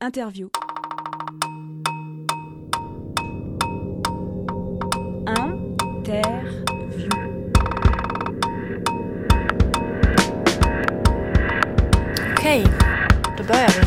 Interview. Interview. Okej, då börjar vi.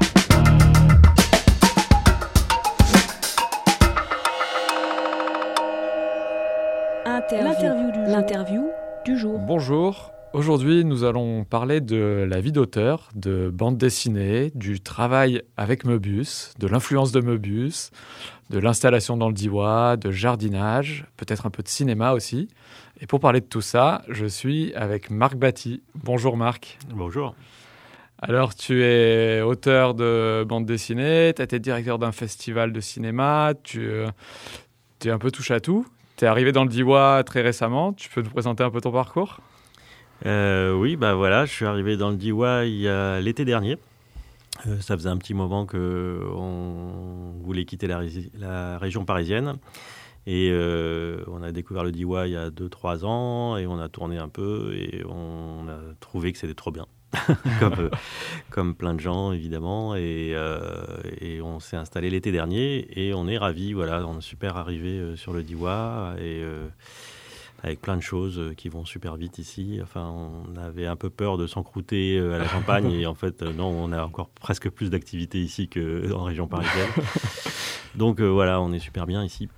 L'interview du jour. Bonjour, aujourd'hui nous allons parler de la vie d'auteur, de bande dessinée, du travail avec Moebius, de l'influence de Moebius, de l'installation dans le Diois, de jardinage, peut-être un peu de cinéma aussi. Et pour parler de tout ça, je suis avec Marc Batty. Bonjour Marc. Bonjour. Alors tu es auteur de bande dessinée, tu as été directeur d'un festival de cinéma, tu es un peu touche à tout. Tu es arrivé dans le Diois très récemment, tu peux nous présenter un peu ton parcours ? Oui, je suis arrivé dans le Diois il y a l'été dernier. Ça faisait un petit moment qu'on voulait quitter la région parisienne. Et on a découvert le Diois il y a 2-3 ans et on a tourné un peu et on a trouvé que c'était trop bien. comme plein de gens évidemment et on s'est installé l'été dernier et on est ravis, on est super arrivé sur le Diois et avec plein de choses qui vont super vite ici. Enfin, on avait un peu peur de s'encrouter à la campagne et en fait non, on a encore presque plus d'activités ici qu'en région parisienne. Donc on est super bien ici.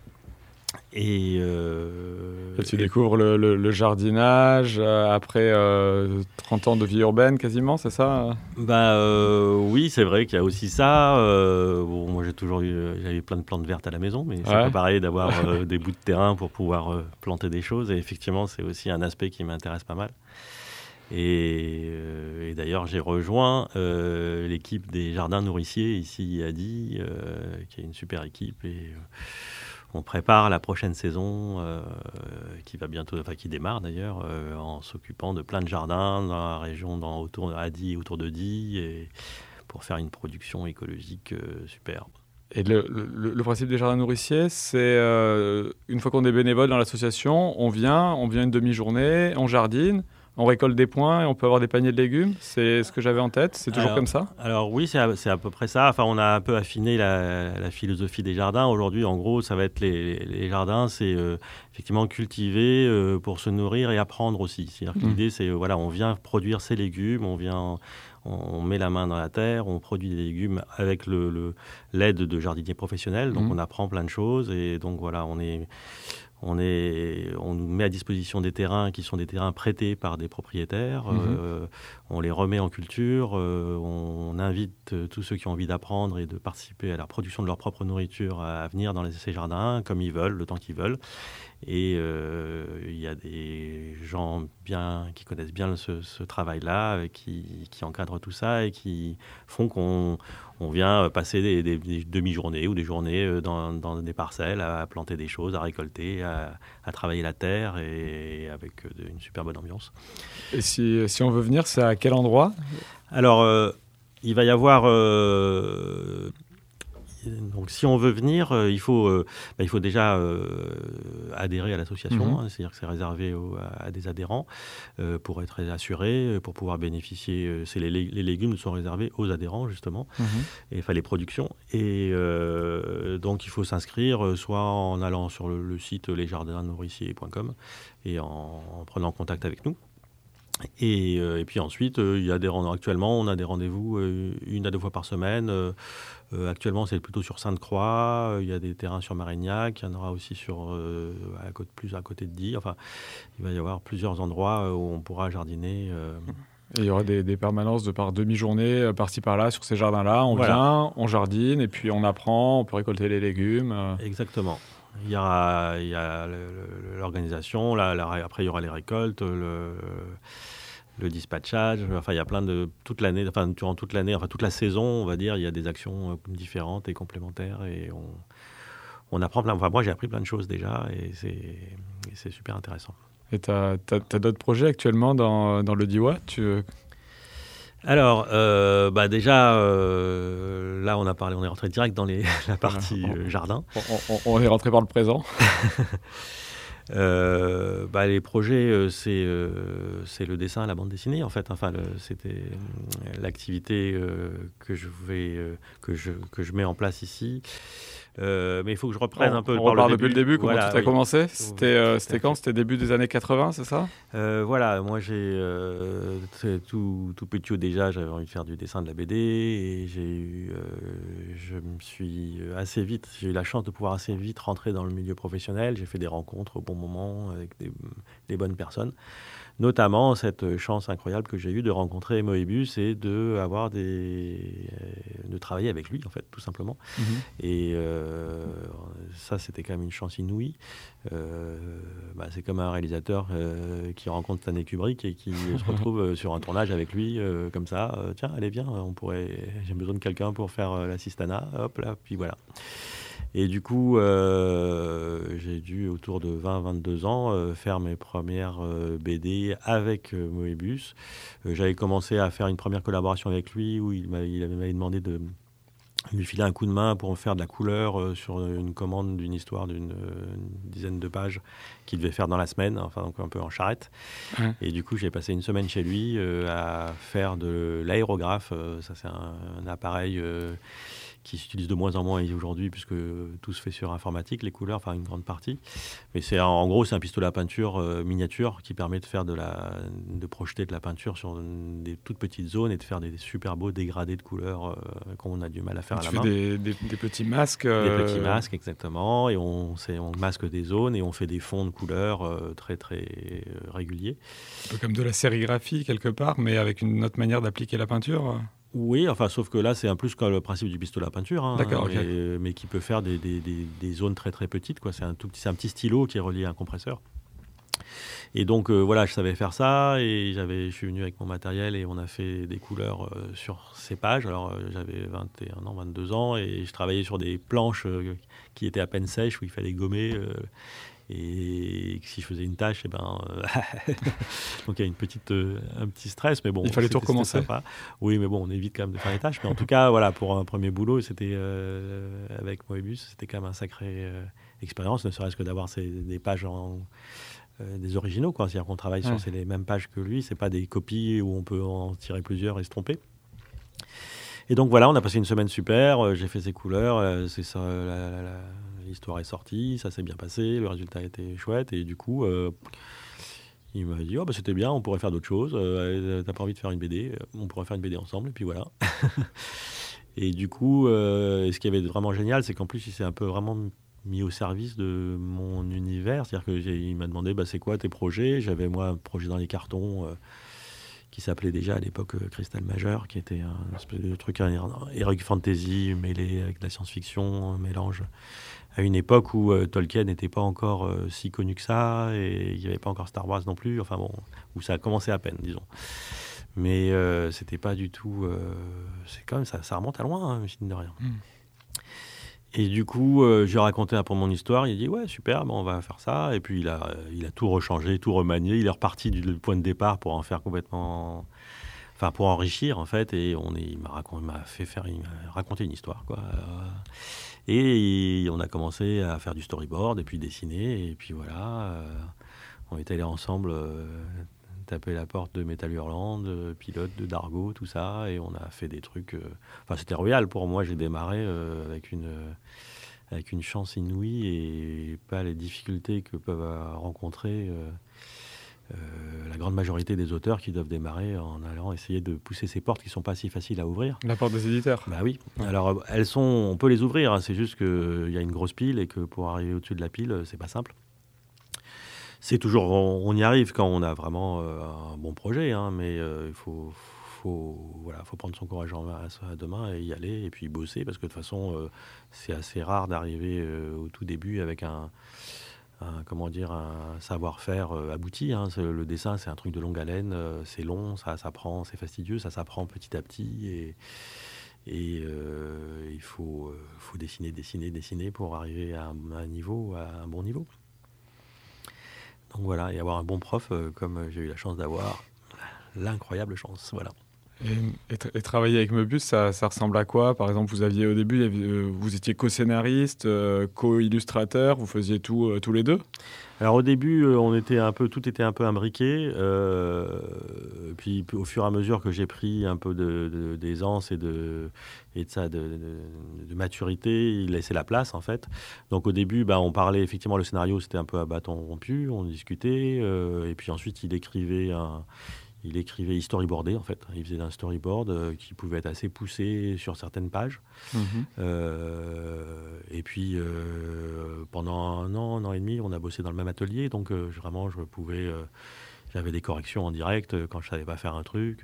Et tu découvres le jardinage après 30 ans de vie urbaine quasiment, c'est ça ? Oui, c'est vrai qu'il y a aussi ça. Moi j'avais plein de plantes vertes à la maison, mais c'est pas pareil d'avoir des bouts de terrain pour pouvoir planter des choses. Et effectivement, c'est aussi un aspect qui m'intéresse pas mal. Et d'ailleurs, j'ai rejoint l'équipe des jardins nourriciers ici à Die, qui est une super équipe et on prépare la prochaine saison qui démarre d'ailleurs, en s'occupant de plein de jardins dans la région autour de Die, et pour faire une production écologique superbe. Et le principe des jardins nourriciers, c'est une fois qu'on est bénévole dans l'association, on vient une demi-journée, on jardine, on récolte des points et on peut avoir des paniers de légumes. C'est ce que j'avais en tête. C'est toujours comme ça ? Alors oui, c'est à peu près ça. Enfin, on a un peu affiné la philosophie des jardins. Aujourd'hui, en gros, ça va être les jardins, c'est effectivement cultiver pour se nourrir et apprendre aussi. C'est-à-dire que l'idée, c'est on vient produire ses légumes, on met la main dans la terre, on produit des légumes avec l'aide de jardiniers professionnels. Donc on apprend plein de choses et donc on nous met à disposition des terrains qui sont des terrains prêtés par des propriétaires. On les remet en culture. On invite tous ceux qui ont envie d'apprendre et de participer à la production de leur propre nourriture à venir dans ces jardins comme ils veulent, le temps qu'ils veulent. Et il y a des gens qui connaissent bien ce travail-là, qui encadrent tout ça et qui font qu'on vient passer des demi-journées ou des journées dans des parcelles à planter des choses, à récolter, à travailler la terre et avec une super bonne ambiance. Et si on veut venir, c'est à quel endroit ? Alors, il va y avoir... Donc, si on veut venir, il faut déjà adhérer à l'association. C'est-à-dire que c'est réservé à des adhérents pour être assuré, pour pouvoir bénéficier. Les légumes sont réservés aux adhérents, justement, et les productions. Et donc, il faut s'inscrire soit en allant sur le site lesjardinsnourriciers.com et en prenant contact avec nous. Et puis ensuite, actuellement, on a des rendez-vous 1 à 2 fois par semaine. Actuellement, c'est plutôt sur Sainte-Croix. Il y a des terrains sur Marignac. Il y en aura aussi plus à côté de Die. Enfin, il va y avoir plusieurs endroits où on pourra jardiner. Et il y aura des permanences de par demi-journée, par-ci par-là, sur ces jardins-là. On vient, on jardine, et puis on apprend, on peut récolter les légumes. Exactement. Il y a l'organisation. Après, il y aura les récoltes, le dispatchage. Enfin, il y a plein durant toute l'année, toute la saison, on va dire, il y a des actions différentes et complémentaires et on apprend plein. Enfin, moi, j'ai appris plein de choses déjà et c'est super intéressant. Et t'as d'autres projets actuellement dans le Diois ? Alors, déjà, là, on est rentré direct dans la partie jardin. On est rentré par le présent. Les projets, c'est le dessin, la bande dessinée en fait. Enfin, c'était l'activité que je mets en place ici. Mais il faut que je reprenne un peu on repart depuis le début, comment voilà, tout a commencé. C'était quand? C'était début des années 80, c'est ça? Voilà, moi j'ai tout petit déjà, j'avais envie de faire du dessin, de la BD, et je me suis assez vite, j'ai eu la chance de pouvoir assez vite rentrer dans le milieu professionnel. J'ai fait des rencontres au bon moment avec des bonnes personnes. Notamment cette chance incroyable que j'ai eue de rencontrer Moebius et de travailler avec lui, en fait, tout simplement. Mmh. Et ça, c'était quand même une chance inouïe. C'est comme un réalisateur qui rencontre Stanley Kubrick et qui se retrouve sur un tournage avec lui, comme ça. Tiens, allez, viens, j'ai besoin de quelqu'un pour faire l'assistana. Hop là, puis voilà. Et du coup, j'ai dû, autour de 20-22 ans, faire mes premières BD avec Moebius. J'avais commencé à faire une première collaboration avec lui où il m'avait demandé de lui filer un coup de main pour faire de la couleur sur une commande d'une histoire d'une dizaine de pages qu'il devait faire dans la semaine, enfin donc un peu en charrette. Ouais. Et du coup, j'ai passé une semaine chez lui à faire de l'aérographe. Ça, c'est un appareil qui s'utilise de moins en moins aujourd'hui puisque tout se fait sur informatique, les couleurs, enfin une grande partie. Mais en gros, c'est un pistolet à peinture miniature qui permet de faire de projeter de la peinture sur des toutes petites zones et de faire des super beaux dégradés de couleurs qu'on a du mal à faire à la main. Tu fais des petits masques. Des petits masques, exactement. Et on masque des zones et on fait des fonds de couleurs très, très réguliers. Un peu comme de la sérigraphie quelque part, mais avec une autre manière d'appliquer la peinture. Oui, enfin, sauf que là, c'est un plus que le principe du pistolet à peinture, hein, D'accord, ok. mais qui peut faire des zones très très petites, quoi. C'est un petit stylo qui est relié à un compresseur. Et donc voilà, je savais faire ça et je suis venu avec mon matériel et on a fait des couleurs sur ces pages. Alors j'avais 21 ans, 22 ans et je travaillais sur des planches qui étaient à peine sèches où il fallait gommer. Et si je faisais une tâche, donc il y a un petit stress, mais bon. Il fallait tout recommencer. Sympa. Oui, mais bon, on évite quand même de faire les tâches. Mais en tout cas, voilà, pour un premier boulot, c'était avec Moebius, c'était quand même un sacré expérience, ne serait-ce que d'avoir des pages des originaux, quoi. C'est-à-dire qu'on travaille sur les mêmes pages que lui, c'est pas des copies où on peut en tirer plusieurs et se tromper. Et donc voilà, on a passé une semaine super, j'ai fait ses couleurs, c'est ça, l'histoire est sortie, ça s'est bien passé, le résultat était chouette, et du coup, il m'a dit c'était bien, on pourrait faire d'autres choses, t'as pas envie de faire une BD, on pourrait faire une BD ensemble, et puis voilà. Et du coup, ce qui avait vraiment génial, c'est qu'en plus, il s'est un peu vraiment mis au service de mon univers, c'est-à-dire qu'il m'a demandé c'est quoi tes projets. J'avais moi un projet dans les cartons qui s'appelait déjà à l'époque Cristal Majeur, qui était un espèce de truc heroic fantasy mêlé avec de la science-fiction, un mélange à une époque où Tolkien n'était pas encore si connu que ça et il n'y avait pas encore Star Wars non plus, enfin bon, où ça a commencé à peine, disons. Mais c'était pas du tout, c'est quand même ça remonte à loin, hein, mine de rien. Et du coup, j'ai raconté un peu mon histoire. Il a dit ouais, super, on va faire ça. Et puis il a tout rechangé, tout remanié. Il est reparti du point de départ pour en faire complètement, enfin pour enrichir en fait. Et il m'a raconté une histoire, quoi. Et on a commencé à faire du storyboard et puis dessiner. Et puis voilà, on est allés ensemble taper la porte de Metal Hurlant, de Pilote, de Dargo, tout ça, et on a fait des trucs. Enfin, c'était royal pour moi. J'ai démarré avec une chance inouïe et pas les difficultés que peuvent rencontrer la grande majorité des auteurs qui doivent démarrer en allant essayer de pousser ces portes qui sont pas si faciles à ouvrir. La porte des éditeurs. Bah oui. Alors on peut les ouvrir. Hein, c'est juste qu'il y a une grosse pile et que pour arriver au-dessus de la pile, c'est pas simple. C'est toujours, on y arrive quand on a vraiment un bon projet, hein, mais il faut prendre son courage à deux mains et y aller et puis bosser parce que de toute façon, c'est assez rare d'arriver au tout début avec un savoir-faire abouti. Hein. Le dessin, c'est un truc de longue haleine, c'est long, ça s'apprend, c'est fastidieux, ça s'apprend petit à petit et il faut dessiner pour arriver à un bon niveau. Donc voilà, et avoir un bon prof comme j'ai eu la chance d'avoir, l'incroyable chance, voilà. Et travailler avec Möbius, ça ressemble à quoi? Par exemple, vous aviez au début, vous étiez co-scénariste, co-illustrateur, vous faisiez tout tous les deux? Alors au début, tout était un peu imbriqué. Puis au fur et à mesure que j'ai pris un peu d'aisance et de maturité, il laissait la place en fait. Donc au début, on parlait effectivement, le scénario c'était un peu à bâton rompu, on discutait. Et puis ensuite, il storyboardait en fait. Il faisait un storyboard qui pouvait être assez poussé sur certaines pages. Et puis pendant un an et demi, on a bossé dans le même atelier. Donc vraiment, j'avais des corrections en direct quand je savais pas faire un truc.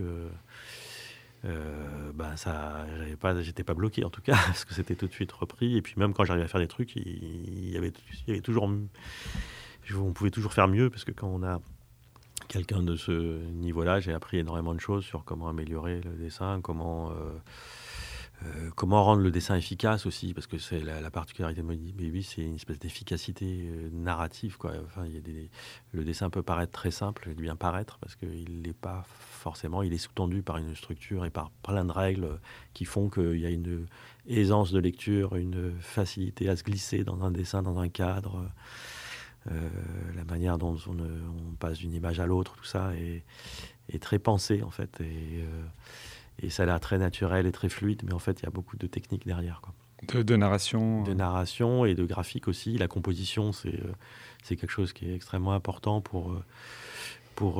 J'étais pas bloqué en tout cas parce que c'était tout de suite repris. Et puis même quand j'arrivais à faire des trucs, il y avait toujours, on pouvait toujours faire mieux parce que quand on a quelqu'un de ce niveau-là, j'ai appris énormément de choses sur comment améliorer le dessin, comment rendre le dessin efficace aussi, parce que c'est la particularité de Möbius, c'est une espèce d'efficacité narrative, quoi. Enfin, le dessin peut paraître très simple, il bien paraître, parce qu'il n'est pas forcément, il est sous-tendu par une structure et par plein de règles qui font qu'il y a une aisance de lecture, une facilité à se glisser dans un dessin, dans un cadre. La manière dont on passe d'une image à l'autre, tout ça est très pensé en fait, et ça a l'air très naturel et très fluide, mais en fait il y a beaucoup de techniques derrière, quoi. De narration. De narration et de graphique aussi. La composition, c'est quelque chose qui est extrêmement important pour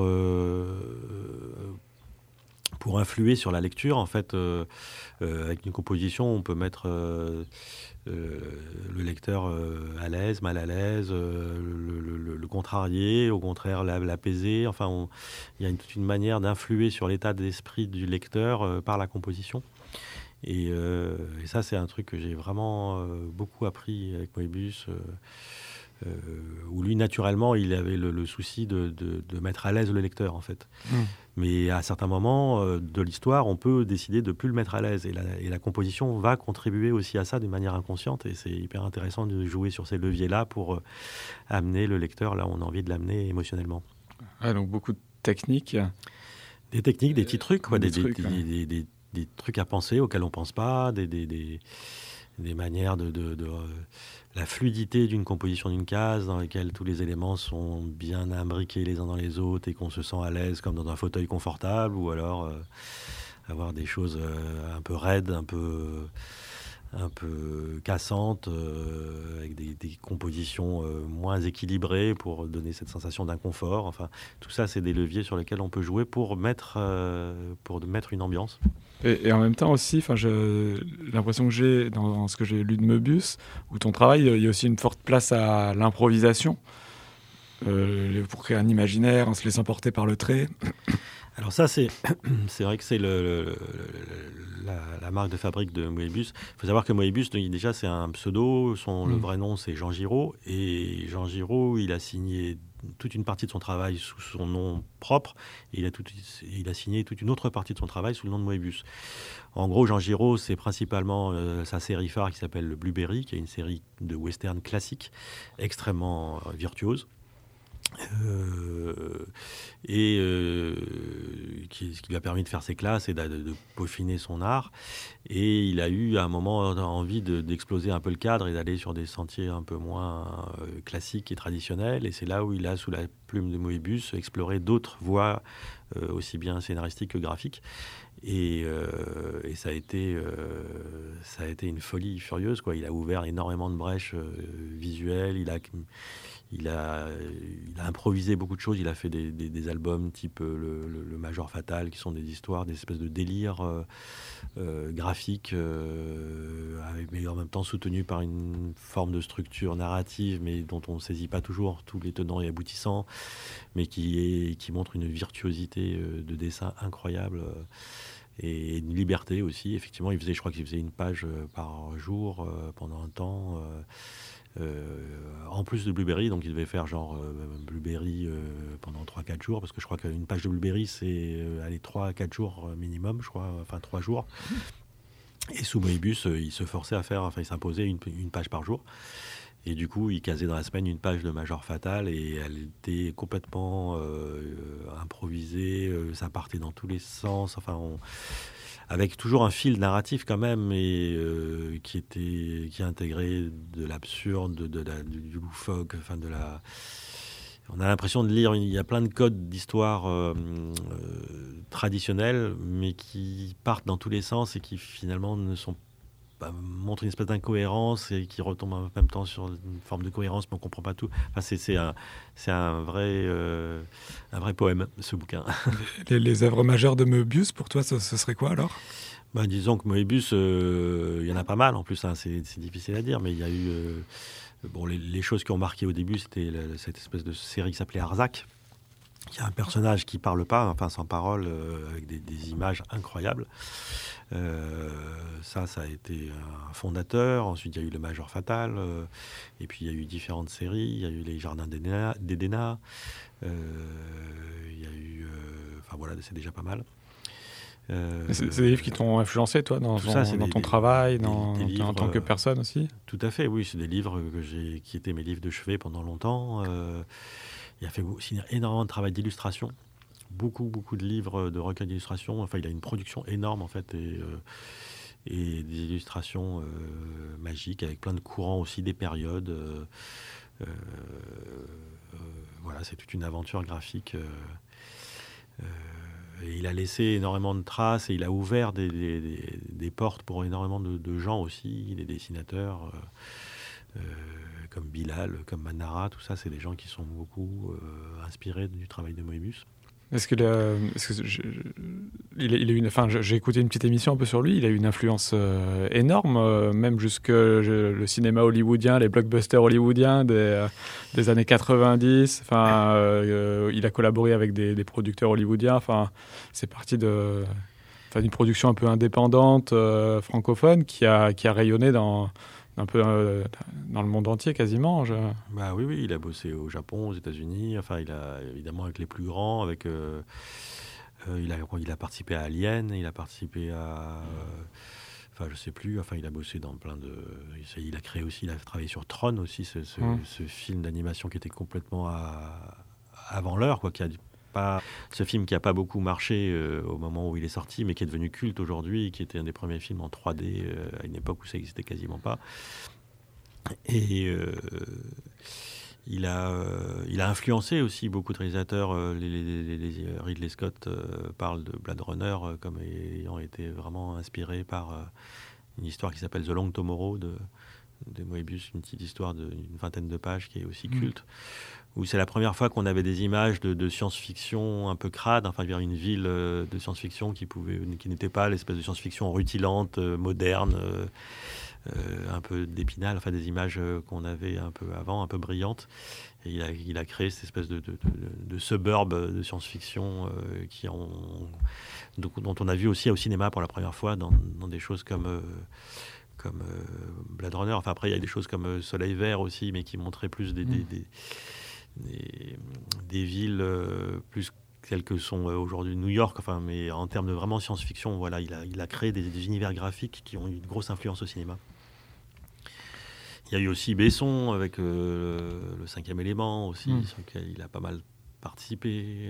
influer sur la lecture. En fait, avec une composition, on peut mettre le lecteur à l'aise, mal à l'aise, le contrarier, au contraire l'apaiser. Enfin, il y a toute une manière d'influer sur l'état d'esprit du lecteur par la composition. Et ça, c'est un truc que j'ai vraiment beaucoup appris avec Möbius, où lui, naturellement, il avait le souci de mettre à l'aise le lecteur, en fait. Mais à certains moments de l'histoire, on peut décider de ne plus le mettre à l'aise. Et la composition va contribuer aussi à ça d'une manière inconsciente. Et c'est hyper intéressant de jouer sur ces leviers-là pour amener le lecteur là où on a envie de l'amener émotionnellement. Donc beaucoup de techniques. Des techniques, des petits trucs, quoi, des trucs à penser auxquels on ne pense pas, des manières de la fluidité d'une composition d'une case dans laquelle tous les éléments sont bien imbriqués les uns dans les autres et qu'on se sent à l'aise comme dans un fauteuil confortable, ou alors avoir des choses un peu raides, un peu cassantes, avec des compositions moins équilibrées pour donner cette sensation d'inconfort. Enfin, tout ça, c'est des leviers sur lesquels on peut jouer pour mettre une ambiance. Et en même temps aussi, l'impression que j'ai dans ce que j'ai lu de Möbius, ou ton travail, il y a aussi une forte place à l'improvisation, pour créer un imaginaire en se laissant porter par le trait. Alors ça, c'est vrai que c'est la marque de fabrique de Möbius. Il faut savoir que Möbius, déjà, c'est un pseudo. Le vrai nom, c'est Jean Giraud. Et Jean Giraud, il a signé toute une partie de son travail sous son nom propre. Et il a signé toute une autre partie de son travail sous le nom de Möbius. En gros, Jean Giraud, c'est principalement sa série phare qui s'appelle le Blueberry, qui est une série de western classique, extrêmement virtuose. Ce qui lui a permis de faire ses classes et de peaufiner son art. Et il a eu à un moment envie d'exploser un peu le cadre et d'aller sur des sentiers un peu moins classiques et traditionnels. Et c'est là où il a, sous la plume de Möbius, exploré d'autres voies, aussi bien scénaristiques que graphiques. Et ça a été une folie furieuse, quoi. Il a ouvert énormément de brèches visuelles. Il a improvisé beaucoup de choses. Il a fait des albums type le Major Fatal, qui sont des histoires, des espèces de délires graphiques, mais en même temps soutenus par une forme de structure narrative, mais dont on ne saisit pas toujours tous les tenants et aboutissants, mais qui montre une virtuosité de dessin incroyable. Et une liberté aussi. Effectivement, je crois qu'il faisait une page par jour pendant un temps. En plus de Blueberry, donc il devait faire genre Blueberry pendant 3-4 jours, parce que je crois qu'une page de Blueberry, c'est 3-4 jours minimum, je crois, enfin 3 jours. Et sous Möbius, il se forçait à faire, il s'imposait une page par jour. Et du coup, il casait dans la semaine une page de Major Fatal et elle était complètement improvisée. Ça partait dans tous les sens. Enfin, avec toujours un fil narratif quand même, et qui intégrait de l'absurde, du loufoque, enfin de la. On a l'impression de lire, il y a plein de codes d'histoire traditionnels, mais qui partent dans tous les sens et qui finalement ne sont pas, montrent une espèce d'incohérence et qui retombent en même temps sur une forme de cohérence, mais on ne comprend pas tout. Enfin, c'est un vrai poème, ce bouquin. Les œuvres majeures de Moebius, pour toi, ce serait quoi alors ? Disons que Moebius, il y en a pas mal en plus, hein, c'est difficile à dire, mais il y a eu... les choses qui ont marqué au début, c'était cette espèce de série qui s'appelait Arzac, qui a un personnage qui parle pas, enfin sans parole, avec des images incroyables. Ça a été un fondateur. Ensuite, il y a eu le Major Fatal, et puis il y a eu différentes séries. Il y a eu les Jardins d'Éden. Il y a eu, enfin voilà, c'est déjà pas mal. C'est des livres qui t'ont influencé, toi, dans ton travail, en tant que personne aussi ? Tout à fait, oui. C'est des livres qui étaient mes livres de chevet pendant longtemps. Il a fait aussi énormément de travail d'illustration. Beaucoup de livres de recueils d'illustration. Enfin, il a une production énorme, en fait, et des illustrations magiques, avec plein de courants aussi, des périodes. Voilà, c'est toute une aventure graphique. Et il a laissé énormément de traces et il a ouvert des portes pour énormément de gens aussi, des dessinateurs comme Bilal, comme Manara, tout ça, c'est des gens qui sont beaucoup inspirés du travail de Moebius. J'ai écouté une petite émission un peu sur lui. Il a eu une influence énorme, même jusque le cinéma hollywoodien, les blockbusters hollywoodiens des années 90. Il a collaboré avec des producteurs hollywoodiens. C'est parti d'une production un peu indépendante, francophone, qui a rayonné dans le monde entier quasiment. Oui, il a bossé au Japon, aux États-Unis. Enfin, il a évidemment avec les plus grands, il a participé à Alien, il a participé à, je sais plus. Enfin, il a bossé dans plein de. Il a créé aussi, il a travaillé sur Tron aussi, ce film d'animation qui était complètement avant l'heure, quoi, ce film qui n'a pas beaucoup marché au moment où il est sorti, mais qui est devenu culte aujourd'hui, qui était un des premiers films en 3D à une époque où ça n'existait quasiment pas. Et il a influencé aussi beaucoup de réalisateurs. Ridley Scott parle de Blade Runner comme ayant été vraiment inspiré par une histoire qui s'appelle The Long Tomorrow de Moebius, une petite histoire d'une vingtaine de pages qui est aussi culte. Où c'est la première fois qu'on avait des images de science-fiction un peu crade, enfin, une ville de science-fiction qui n'était pas l'espèce de science-fiction rutilante, moderne, un peu d'épinal, enfin des images qu'on avait un peu avant, un peu brillantes. Et il a créé cette espèce de suburb de science-fiction dont on a vu aussi au cinéma pour la première fois dans des choses comme Blade Runner. Enfin, après, il y a des choses comme Soleil Vert aussi, mais qui montraient plus des villes plus telles que sont aujourd'hui New York, mais en termes de vraiment science-fiction, voilà, il a créé des univers graphiques qui ont eu une grosse influence au cinéma. Il y a eu aussi Besson avec le Cinquième Élément aussi, sur lequel il a pas mal participé.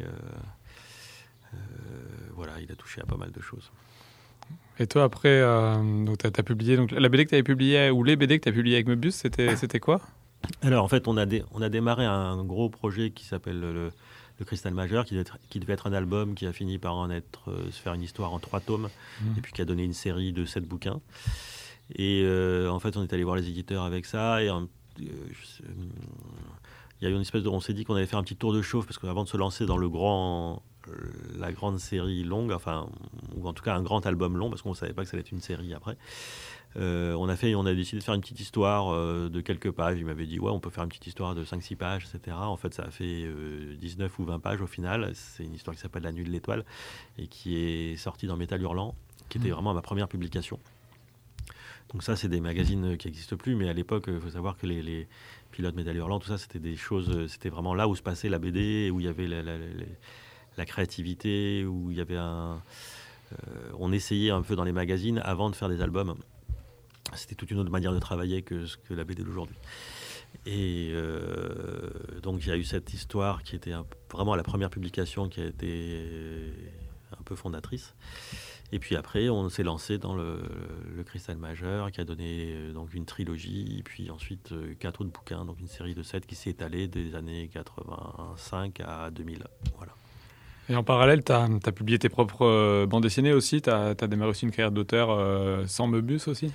Voilà, il a touché à pas mal de choses. Et toi, après, tu as publié la BD que tu avais publiée, ou les BD que tu as publiées avec Moebius, c'était quoi ? Alors, en fait, on a démarré un gros projet qui s'appelle le Cristal Majeur, qui devait être un album qui a fini par se faire une histoire en 3 tomes, et puis qui a donné une série de 7 bouquins. Et en fait, on est allé voir les éditeurs avec ça, et il y a eu une espèce on s'est dit qu'on allait faire un petit tour de chauffe, parce qu'avant de se lancer dans la grande série longue, ou en tout cas un grand album long, parce qu'on ne savait pas que ça allait être une série après. On a décidé de faire une petite histoire de quelques pages. Il m'avait dit, on peut faire une petite histoire de 5-6 pages, etc. En fait, ça a fait 19 ou 20 pages au final. C'est une histoire qui s'appelle La Nuit de l'Étoile et qui est sortie dans Métal Hurlant, qui était vraiment ma première publication. Donc ça, c'est des magazines qui n'existent plus, mais à l'époque, il faut savoir que les pilotes Métal Hurlant, tout ça, c'était des choses, c'était vraiment là où se passait la BD, où il y avait la créativité, où il y avait on essayait un peu dans les magazines avant de faire des albums. C'était toute une autre manière de travailler que la BD d'aujourd'hui. Et donc il y a eu cette histoire qui était vraiment la première publication qui a été un peu fondatrice. Et puis après, on s'est lancé dans le Cristal Majeur, qui a donné donc une trilogie, puis ensuite 4 autres bouquins, donc une série de 7 qui s'est étalée des années 85 à 2000. Voilà. Et en parallèle, tu as publié tes propres bandes dessinées aussi. Tu as démarré aussi une carrière d'auteur sans Möbius aussi.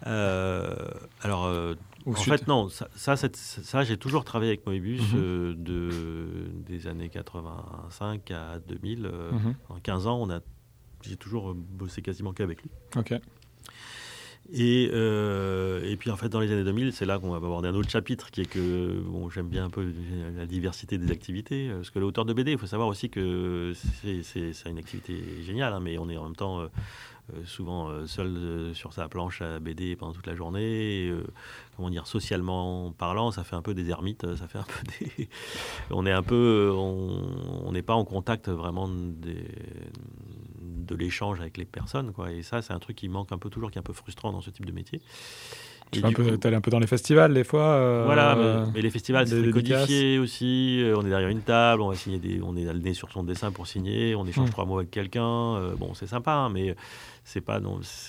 En fait, non. Ça, j'ai toujours travaillé avec Möbius des années 85 à 2000. En 15 ans, j'ai toujours bossé quasiment qu'avec lui. Ok. Et puis en fait, dans les années 2000, c'est là qu'on va aborder un autre chapitre qui est que j'aime bien un peu la diversité des activités. Parce que l'auteur de BD, il faut savoir aussi que c'est une activité géniale, hein, mais on est en même temps souvent seul sur sa planche à BD pendant toute la journée. Et, socialement parlant, ça fait un peu des ermites. Ça fait un peu des... on n'est pas en contact vraiment de l'échange avec les personnes, quoi. Et ça, c'est un truc qui manque un peu toujours, qui est un peu frustrant dans ce type de métier. Tu allais un peu dans les festivals, des fois Voilà, mais les festivals, c'est codifié aussi. On est derrière une table, on va signer on est le nez sur son dessin pour signer, on échange 3 mots avec quelqu'un. C'est sympa, hein, mais c'est pas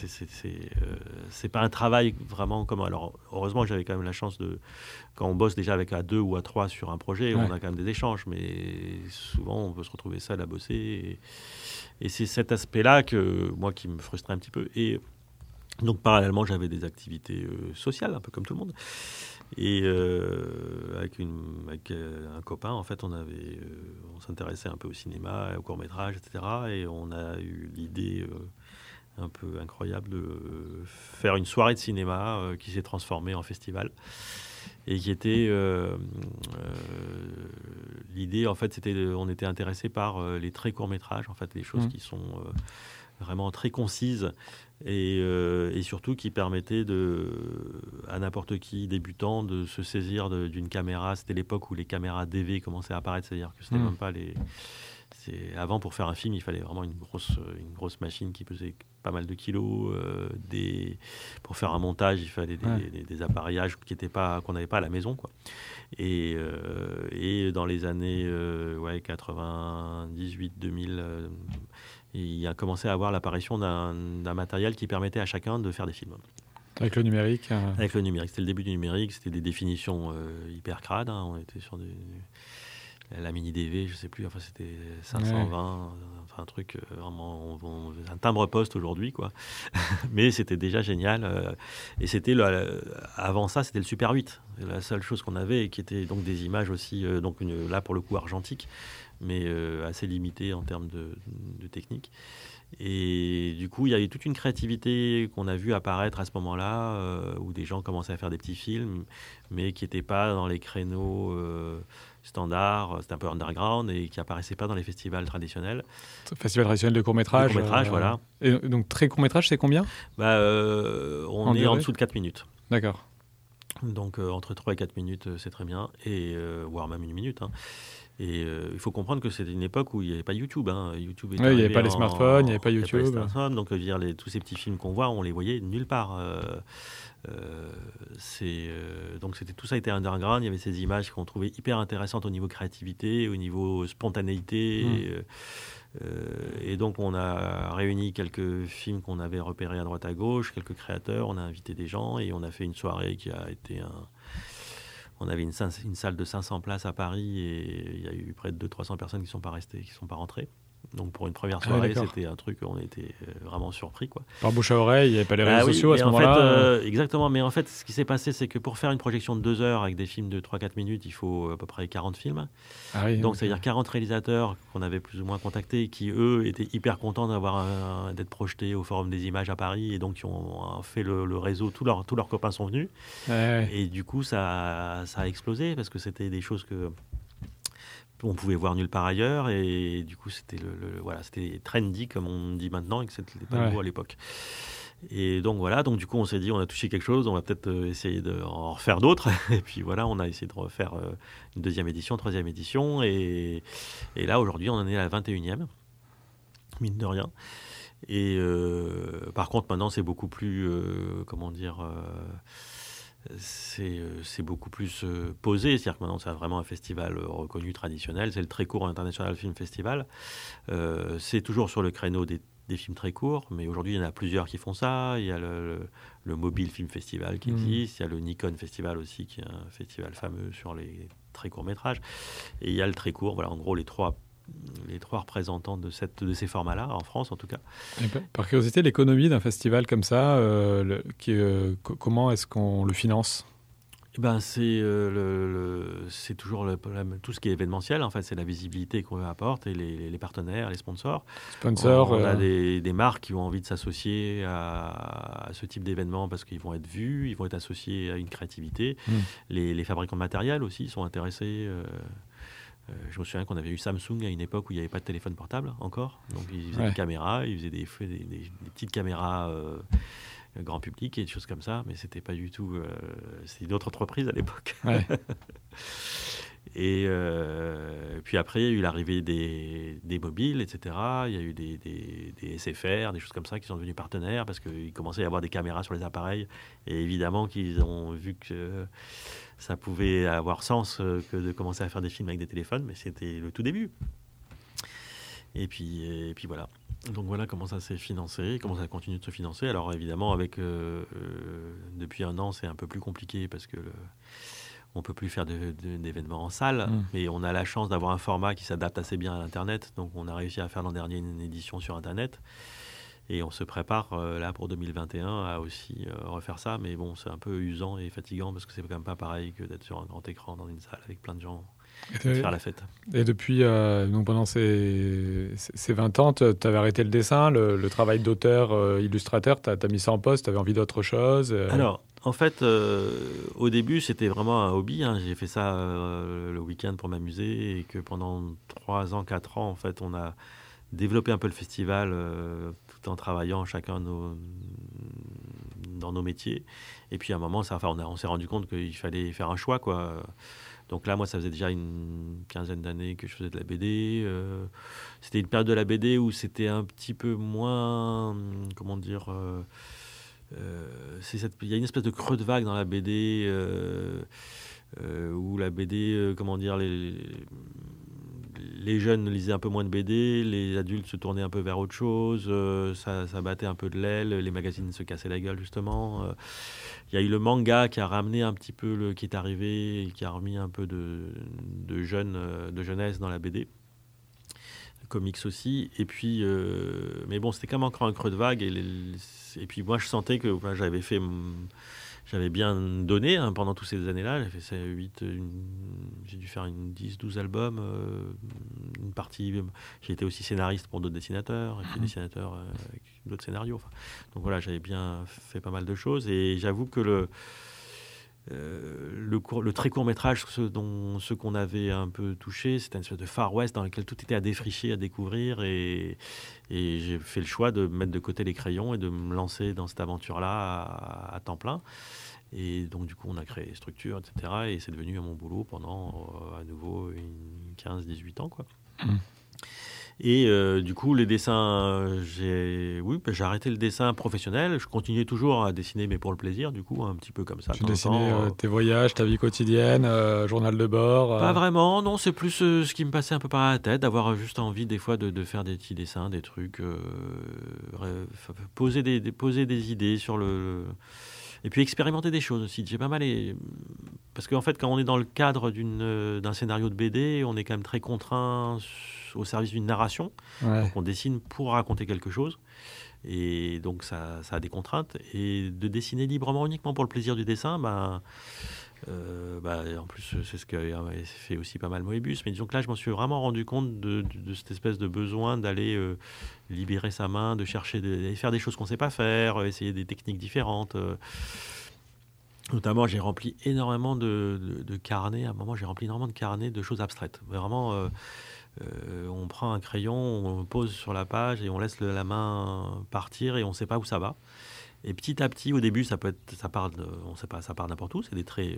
un travail vraiment comme... Alors, heureusement, j'avais quand même la chance quand on bosse déjà à 2 ou à 3 sur un projet, on a quand même des échanges, mais souvent, on peut se retrouver seul à bosser. Et c'est cet aspect-là qui me frustrait un petit peu. Et donc, parallèlement, j'avais des activités sociales, un peu comme tout le monde. Et avec un copain, en fait, on s'intéressait un peu au cinéma, au court-métrage, etc. Et on a eu l'idée un peu incroyable de faire une soirée de cinéma qui s'est transformée en festival. Et qui était... l'idée, en fait, on était intéressé par les très courts-métrages, en fait, les choses qui sont vraiment très concises et surtout qui permettaient à n'importe qui débutant de se saisir d'une caméra. C'était l'époque où les caméras DV commençaient à apparaître, c'est-à-dire que c'était même pas avant, pour faire un film, il fallait vraiment une grosse machine qui pesait pas mal de kilos. Pour faire un montage, il fallait des appareillages qu'on n'avait pas à la maison, quoi. Et dans les années 98-2000, il a commencé à avoir l'apparition d'un matériel qui permettait à chacun de faire des films. Avec le numérique Avec le numérique. C'était le début du numérique, c'était des définitions hyper crades. Hein. On était sur la mini DV, je sais plus, enfin c'était 520, enfin un truc vraiment, un timbre-poste aujourd'hui, quoi. Mais c'était déjà génial. Et c'était avant ça, c'était le Super 8. La seule chose qu'on avait, qui était donc des images aussi, là pour le coup argentiques, mais assez limitées en termes de technique. Et du coup, il y a eu toute une créativité qu'on a vu apparaître à ce moment-là, où des gens commençaient à faire des petits films, mais qui n'étaient pas dans les créneaux standards, c'était un peu underground, et qui n'apparaissaient pas dans les festivals traditionnels. Festival traditionnel de court-métrage. Voilà. Et donc, très court-métrage, c'est combien ? On est en dessous de 4 minutes. D'accord. Donc, entre 3 et 4 minutes, c'est très bien, voire même 1 minute, hein. Et il faut comprendre que c'était une époque où il n'y avait pas YouTube. Hein. YouTube il n'y avait pas les smartphones, il n'y avait pas YouTube. Donc, tous ces petits films qu'on voit, on les voyait nulle part. Donc, tout ça était underground. Il y avait ces images qu'on trouvait hyper intéressantes au niveau créativité, au niveau spontanéité. Et donc, on a réuni quelques films qu'on avait repérés à droite à gauche, quelques créateurs. On a invité des gens et on a fait une soirée qui a été On avait une salle de 500 places à Paris et il y a eu près de 200-300 personnes qui ne sont pas restées, qui ne sont pas rentrées. Donc pour une première soirée, c'était un truc, on était vraiment surpris, quoi. Par bouche à oreille, il n'y avait pas les réseaux sociaux à ce moment-là. Exactement, mais en fait, ce qui s'est passé, c'est que pour faire une projection de 2 heures avec des films de 3-4 minutes, il faut à peu près 40 films. Donc c'est-à-dire 40 réalisateurs qu'on avait plus ou moins contactés, qui eux étaient hyper contents d'être projetés au Forum des Images à Paris, et donc qui ont fait le réseau, tous leurs copains sont venus. Et du coup, ça a explosé, parce que c'était des choses que on pouvait voir nulle part ailleurs, et du coup c'était c'était trendy comme on dit maintenant, et que c'était pas nouveau à l'époque. Et donc donc du coup on s'est dit, on a touché quelque chose, on va peut-être essayer d'en refaire d'autres. Et puis voilà, on a essayé de refaire une 2e édition, 3e édition, et là aujourd'hui on en est à la 21e, mine de rien. Et par contre maintenant c'est beaucoup plus c'est beaucoup plus posé. C'est-à-dire que maintenant, c'est vraiment un festival reconnu, traditionnel. C'est le Trécourt International Film Festival. C'est toujours sur le créneau des films très courts, mais aujourd'hui, il y en a plusieurs qui font ça. Il y a le Mobile Film Festival qui existe. Il y a le Nikon Festival aussi, qui est un festival fameux sur les très courts métrages. Et il y a le très court. Voilà, en gros, les trois représentants de ces formats-là, en France en tout cas. Et par curiosité, l'économie d'un festival comme ça, comment est-ce qu'on le finance ? C'est toujours tout ce qui est événementiel. En fait, c'est la visibilité qu'on apporte et les partenaires, les sponsors. On a des marques qui ont envie de s'associer à ce type d'événement parce qu'ils vont être vus, ils vont être associés à une créativité. Les fabricants de matériel aussi sont intéressés. Je me souviens qu'on avait eu Samsung à une époque où il n'y avait pas de téléphone portable encore. Donc ils faisaient des caméras, ils faisaient des petites caméras grand public et des choses comme ça, mais c'était pas du tout. C'était une autre entreprise à l'époque. Ouais. Et puis après, il y a eu l'arrivée des mobiles, etc. Il y a eu des SFR, des choses comme ça qui sont devenus partenaires parce qu'il commençait à y avoir des caméras sur les appareils. Et évidemment qu'ils ont vu que ça pouvait avoir sens que de commencer à faire des films avec des téléphones, mais c'était le tout début. Et puis voilà. Donc voilà comment ça s'est financé, comment ça continue de se financer. Alors évidemment, depuis un an, c'est un peu plus compliqué parce que on peut plus faire d'événements en salle, mais on a la chance d'avoir un format qui s'adapte assez bien à l'Internet. Donc on a réussi à faire l'an dernier une édition sur Internet. Et on se prépare là pour 2021 à aussi refaire ça. Mais bon, c'est un peu usant et fatigant parce que c'est quand même pas pareil que d'être sur un grand écran dans une salle avec plein de gens. De faire la fête. Et depuis, donc pendant ces 20 ans, tu avais arrêté le dessin, le travail d'auteur, illustrateur, tu as mis ça en pause, tu avais envie d'autre chose Alors, en fait, au début, c'était vraiment un hobby. J'ai fait ça le week-end pour m'amuser et que pendant 3 ans, 4 ans, en fait, on a développé un peu le festival tout en travaillant chacun dans nos métiers. Et puis à un moment, on s'est rendu compte qu'il fallait faire un choix, quoi. Donc là, moi, ça faisait déjà une 15aine d'années que je faisais de la BD. C'était une période de la BD où c'était un petit peu moins... comment dire il y a une espèce de creux de vague dans la BD où la BD, les jeunes lisaient un peu moins de BD, les adultes se tournaient un peu vers autre chose, ça battait un peu de l'aile, les magazines se cassaient la gueule justement. Il y a eu le manga qui a ramené un petit peu, qui est arrivé, et qui a remis un peu de jeunesse dans la BD. Comics aussi. Et puis, mais bon, c'était quand même encore un creux de vague. Et puis moi, je sentais que j'avais bien donné pendant toutes ces années-là. J'ai dû faire 10-12 albums. Une partie, j'ai été aussi scénariste pour d'autres dessinateurs, et puis dessinateur avec d'autres scénarios. Donc voilà, j'avais bien fait pas mal de choses. Et j'avoue que le très court métrage, ce qu'on avait un peu touché, c'était une espèce de Far West dans lequel tout était à défricher, à découvrir, et j'ai fait le choix de mettre de côté les crayons et de me lancer dans cette aventure-là à temps plein. Et donc du coup on a créé structure, etc. Et c'est devenu mon boulot pendant à nouveau 15-18 ans, quoi. Et du coup, les dessins, j'ai arrêté le dessin professionnel. Je continuais toujours à dessiner, mais pour le plaisir, du coup, un petit peu comme ça. Tu dessinais tes voyages, ta vie quotidienne, journal de bord Pas vraiment, non. C'est plus ce qui me passait un peu par la tête, d'avoir juste envie, des fois, de faire des petits dessins, des trucs, poser des idées sur le... Et puis expérimenter des choses aussi. J'ai pas mal... Parce qu'en fait, quand on est dans le cadre d'un scénario de BD, on est quand même très contraint au service d'une narration. Ouais. Donc on dessine pour raconter quelque chose. Et donc ça a des contraintes. Et de dessiner librement, uniquement pour le plaisir du dessin, en plus, c'est ce qu'avait fait aussi pas mal Moebius. Mais disons que là, je m'en suis vraiment rendu compte de cette espèce de besoin d'aller libérer sa main, de chercher, d'aller faire des choses qu'on ne sait pas faire, essayer des techniques différentes. Notamment, j'ai rempli énormément de carnets. À un moment, j'ai rempli énormément de carnets de choses abstraites. Vraiment, on prend un crayon, on pose sur la page et on laisse la main partir et on ne sait pas où ça va. Et petit à petit, au début, ça part n'importe où. C'est des traits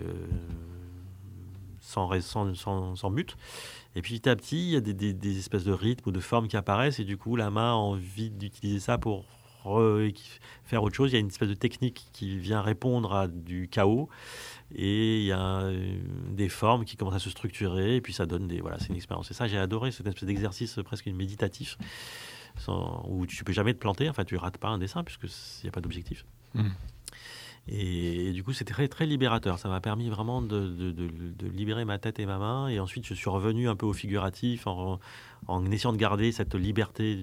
sans but. Et puis petit à petit, il y a des espèces de rythmes ou de formes qui apparaissent. Et du coup, la main a envie d'utiliser ça pour faire autre chose. Il y a une espèce de technique qui vient répondre à du chaos. Et il y a des formes qui commencent à se structurer. Et puis ça donne c'est une expérience. Et ça, j'ai adoré cette espèce d'exercice presque méditatif, où tu ne peux jamais te planter. Enfin, tu ne rates pas un dessin puisqu'il n'y a pas d'objectif. Et du coup, c'était très, très libérateur. Ça m'a permis vraiment de libérer ma tête et ma main. Et ensuite, je suis revenu un peu au figuratif en essayant de garder cette liberté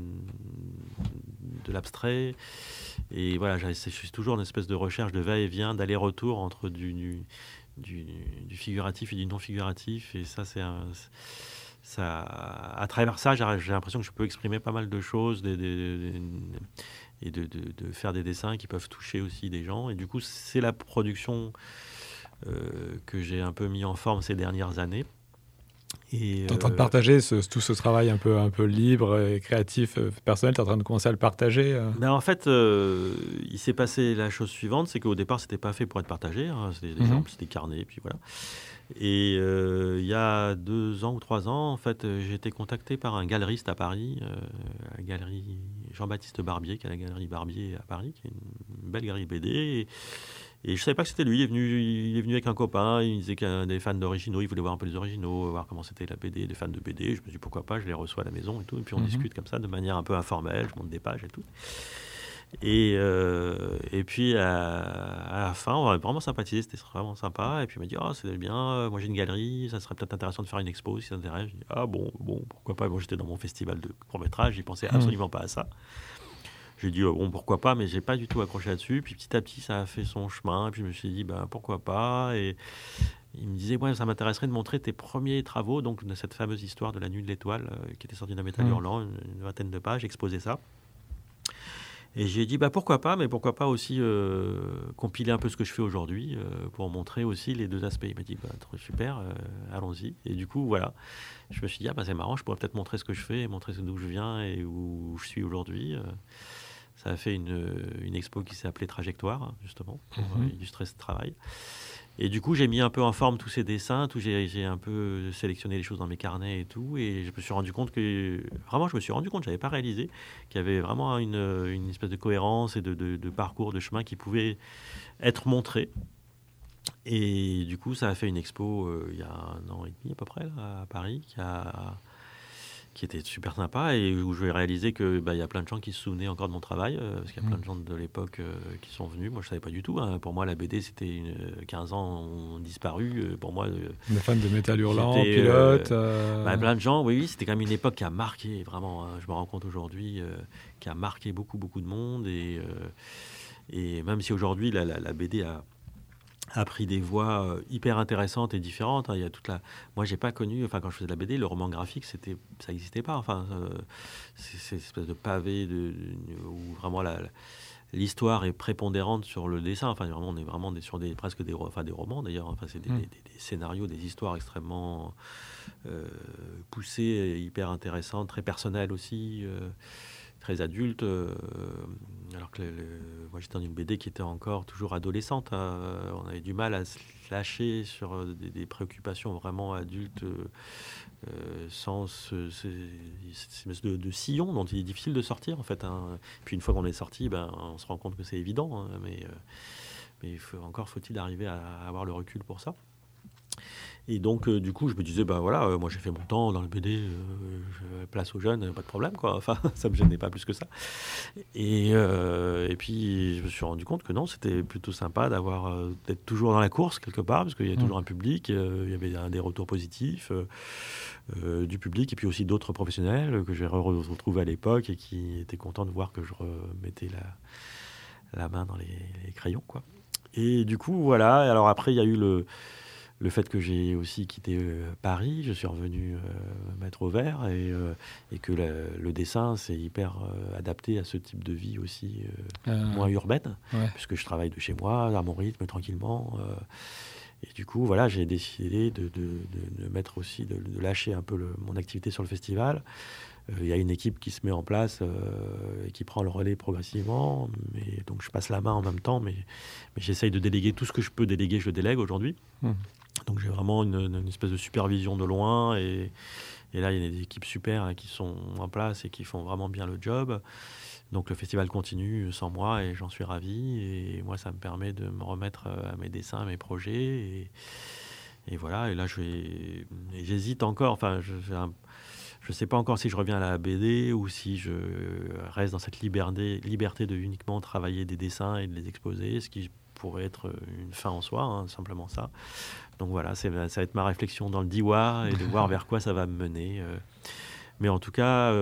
de l'abstrait. Et voilà, je suis toujours une espèce de recherche de va-et-vient, d'aller-retour entre du figuratif et du non-figuratif. Et ça, à travers ça, j'ai l'impression que je peux exprimer pas mal de choses et de faire des dessins qui peuvent toucher aussi des gens. Et du coup, c'est la production que j'ai un peu mis en forme ces dernières années. Tu es en train de partager tout ce travail un peu libre et créatif, personnel, tu es en train de commencer à le partager En fait, il s'est passé la chose suivante, c'est qu'au départ, c'était pas fait pour être partagé. C'était des exemples, c'était des carnets, puis voilà. Et il y a 2 ans ou 3 ans, en fait, j'ai été contacté par un galeriste à Paris, la galerie Jean-Baptiste Barbier, qui est la galerie Barbier à Paris, qui est une belle galerie BD. Et je savais pas que c'était lui. Il est venu avec un copain. Il disait qu'il y a des fans d'originaux. Il voulait voir un peu les originaux, voir comment c'était la BD, des fans de BD. Je me dis pourquoi pas. Je les reçois à la maison et tout. Et puis on discute comme ça, de manière un peu informelle. Je monte des pages et tout. Et puis à la fin, on a vraiment sympathisé. C'était vraiment sympa. Et puis il m'a dit c'est bien. Moi j'ai une galerie. Ça serait peut-être intéressant de faire une expo si ça t'intéresse. Je dis bon, pourquoi pas. Bon, j'étais dans mon festival de court-métrage. J'y pensais absolument pas à ça. J'ai dit, pourquoi pas, mais j'ai pas du tout accroché là-dessus. Puis petit à petit, ça a fait son chemin. Et puis je me suis dit, pourquoi pas. Et il me disait, ça m'intéresserait de montrer tes premiers travaux, donc de cette fameuse histoire de la Nuit de l'Étoile, qui était sortie d'un Métal Hurlant, une 20aine de pages, exposer ça. Et j'ai dit, pourquoi pas, mais pourquoi pas aussi compiler un peu ce que je fais aujourd'hui pour montrer aussi les 2 aspects. Il m'a dit, super, allons-y. Et du coup, voilà, je me suis dit, c'est marrant, je pourrais peut-être montrer ce que je fais, montrer d'où je viens et où je suis aujourd'hui. Ça a fait une expo qui s'est appelée Trajectoire, justement, pour illustrer ce travail. Et du coup, j'ai mis un peu en forme tous ces dessins, j'ai un peu sélectionné les choses dans mes carnets et tout. Et je me suis rendu compte je n'avais pas réalisé qu'il y avait vraiment une espèce de cohérence et de parcours, de chemin qui pouvait être montré. Et du coup, ça a fait une expo il y a 1 an et demi à peu près, là, à Paris, qui était super sympa et où je réalisé que y a plein de gens qui se souvenaient encore de mon travail parce qu'il y a plein de gens de l'époque qui sont venus. Moi, je savais pas du tout. Pour moi, la BD, c'était 15 ans ont disparu. Pour moi, des fans de Métal Hurlant, Pilote. Plein de gens. Oui, c'était quand même une époque qui a marqué vraiment. Je me rends compte aujourd'hui qui a marqué beaucoup de monde et même si aujourd'hui la BD a pris des voies hyper intéressantes et différentes. Il y a Moi, j'ai pas connu. Quand je faisais de la BD, le roman graphique, ça n'existait pas. C'est cette espèce de pavé où vraiment l'histoire est prépondérante sur le dessin. On est vraiment sur presque des romans d'ailleurs. C'est des scénarios, des histoires extrêmement poussées, hyper intéressantes, très personnelles aussi. Très adulte, alors que moi j'étais dans une BD qui était encore toujours adolescente. On avait du mal à se lâcher sur des préoccupations vraiment adultes sans cette espèce de sillon dont il est difficile de sortir en fait. Puis une fois qu'on est sorti, on se rend compte que c'est évident, mais faut-il arriver à avoir le recul pour ça. Et donc, du coup, je me disais, moi j'ai fait mon temps dans le BD, place aux jeunes, pas de problème, quoi. Ça me gênait pas plus que ça. Et puis, je me suis rendu compte que non, c'était plutôt sympa d'être toujours dans la course, quelque part, parce qu'il y a toujours un public, il y avait des retours positifs du public, et puis aussi d'autres professionnels que j'ai retrouvés à l'époque et qui étaient contents de voir que je remettais la main dans les crayons, quoi. Et du coup, voilà. Alors après, il y a eu le fait que j'ai aussi quitté Paris, je suis revenu mettre au vert et que le dessin c'est hyper adapté à ce type de vie aussi moins urbaine, puisque je travaille de chez moi, à mon rythme, tranquillement. Et du coup, voilà, j'ai décidé de mettre aussi, de lâcher un peu mon activité sur le festival. Il y a une équipe qui se met en place et qui prend le relais progressivement. Donc je passe la main en même temps, mais j'essaye de déléguer tout ce que je peux déléguer, je le délègue aujourd'hui. Donc j'ai vraiment une espèce de supervision de loin et là il y a des équipes super qui sont en place et qui font vraiment bien le job. Donc le festival continue sans moi et j'en suis ravi. Et moi, ça me permet de me remettre à mes dessins, à mes projets. Et voilà, et là, j'hésite encore. Enfin, je sais pas encore si je reviens à la BD ou si je reste dans cette liberté de uniquement travailler des dessins et de les exposer, ce qui pourrait être une fin en soi, hein, simplement ça. Donc voilà, ça va être ma réflexion dans le Diois et de voir vers quoi ça va me mener. Mais en tout cas,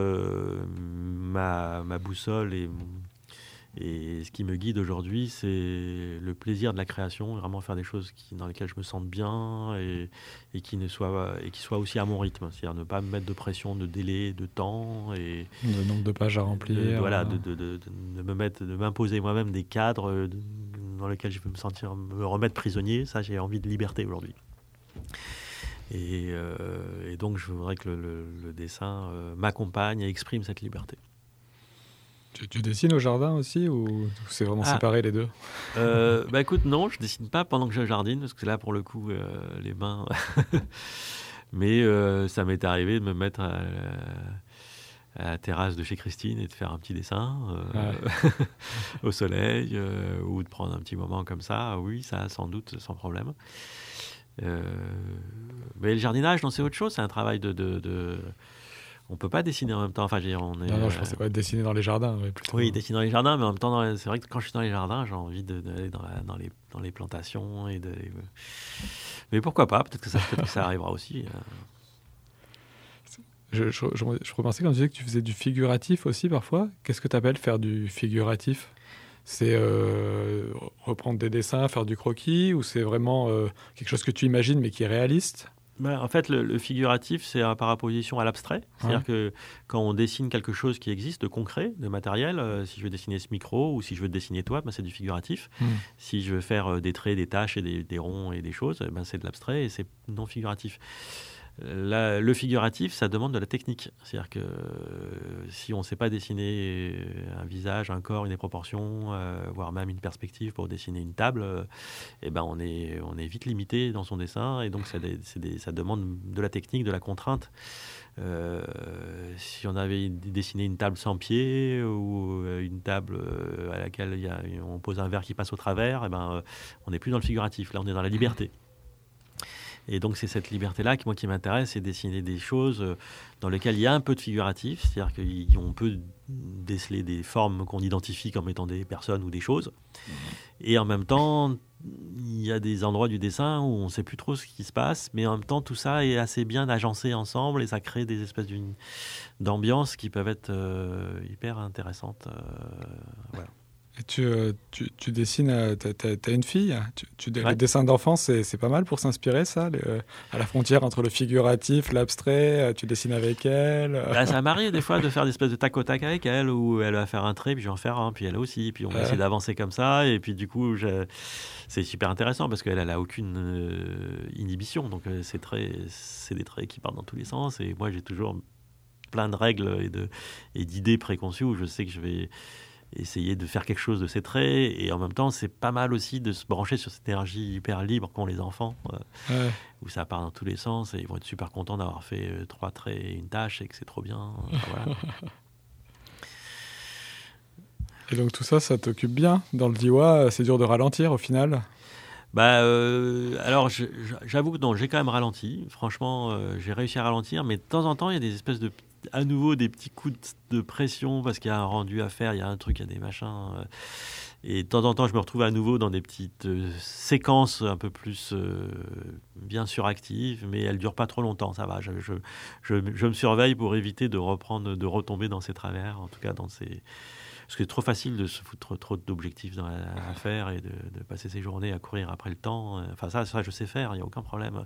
ma boussole et ce qui me guide aujourd'hui, c'est le plaisir de la création, vraiment faire des choses dans lesquelles je me sente bien et qui soient aussi à mon rythme. C'est-à-dire ne pas me mettre de pression, de délai, de temps. Et le nombre de pages à remplir. De m'imposer moi-même des cadres dans lesquels je peux me remettre prisonnier. Ça, j'ai envie de liberté aujourd'hui. Et donc, je voudrais que le dessin m'accompagne et exprime cette liberté. Tu dessines au jardin aussi ou c'est vraiment séparé les deux? Écoute, non, je dessine pas pendant que je jardine parce que là, pour le coup, les mains. Mais ça m'est arrivé de me mettre à la terrasse de chez Christine et de faire un petit dessin au soleil ou de prendre un petit moment comme ça. Oui, ça, sans doute, sans problème. Mais le jardinage, non, c'est autre chose. C'est un travail on peut pas dessiner en même temps. Enfin, non, je pensais pas dessiner dans les jardins. Oui, dessiner dans les jardins, mais en même temps, c'est vrai que quand je suis dans les jardins, j'ai envie d'aller dans les plantations mais pourquoi pas? Peut-être que ça arrivera aussi. Je repensais quand tu disais que tu faisais du figuratif aussi parfois. Qu'est-ce que tu appelles faire du figuratif? C'est reprendre des dessins, faire du croquis, ou c'est vraiment quelque chose que tu imagines mais qui est réaliste? En fait, le figuratif, c'est par opposition à l'abstrait. C'est-à-dire que quand on dessine quelque chose qui existe, de concret, de matériel, si je veux dessiner ce micro ou si je veux dessiner toi, c'est du figuratif. Si je veux faire des traits, des taches et des ronds et des choses, c'est de l'abstrait et c'est non figuratif. Le figuratif, ça demande de la technique. C'est-à-dire que si on ne sait pas dessiner un visage, un corps, une proportion, voire même une perspective pour dessiner une table, on est vite limité dans son dessin. Et donc, ça demande de la technique, de la contrainte. Si on avait dessiné une table sans pied ou une table à laquelle on pose un verre qui passe au travers, on n'est plus dans le figuratif. Là, on est dans la liberté. Et donc, c'est cette liberté-là qui m'intéresse, c'est dessiner des choses dans lesquelles il y a un peu de figuratif, c'est-à-dire qu'on peut déceler des formes qu'on identifie comme étant des personnes ou des choses. Et en même temps, il y a des endroits du dessin où on ne sait plus trop ce qui se passe, mais en même temps, tout ça est assez bien agencé ensemble et ça crée des espèces d'ambiances qui peuvent être hyper intéressantes. Voilà. Et tu dessines, t'as une fille, le dessin d'enfant, c'est pas mal pour s'inspirer, ça, à la frontière entre le figuratif, l'abstrait, tu dessines avec elle. Ça m'arrive des fois de faire des espèces de tac au tac avec elle, où elle va faire un trait, puis je vais en faire un, puis elle aussi, puis on va essayer d'avancer comme ça, et puis du coup, c'est super intéressant parce qu'elle a aucune inhibition, donc c'est des traits qui partent dans tous les sens, et moi j'ai toujours plein de règles et d'idées préconçues où je sais que je vais essayer de faire quelque chose de ces traits, et en même temps c'est pas mal aussi de se brancher sur cette énergie hyper libre qu'ont les enfants, où ça part dans tous les sens et ils vont être super contents d'avoir fait 3 traits et une tâche et que c'est trop bien. Voilà. Et donc tout ça t'occupe bien dans le Diois? C'est dur de ralentir au final? Alors j'avoue que non, j'ai quand même ralenti, franchement j'ai réussi à ralentir, mais de temps en temps il y a des espèces à nouveau des petits coups de pression parce qu'il y a un rendu à faire, il y a un truc, il y a des machins. Et de temps en temps, je me retrouve à nouveau dans des petites séquences un peu plus bien suractives, mais elles ne durent pas trop longtemps, ça va. Je me surveille pour éviter de retomber dans ces travers, en tout cas dans ces... Parce que c'est trop facile de se foutre trop d'objectifs à faire et de passer ses journées à courir après le temps. Enfin, ça je sais faire, il n'y a aucun problème.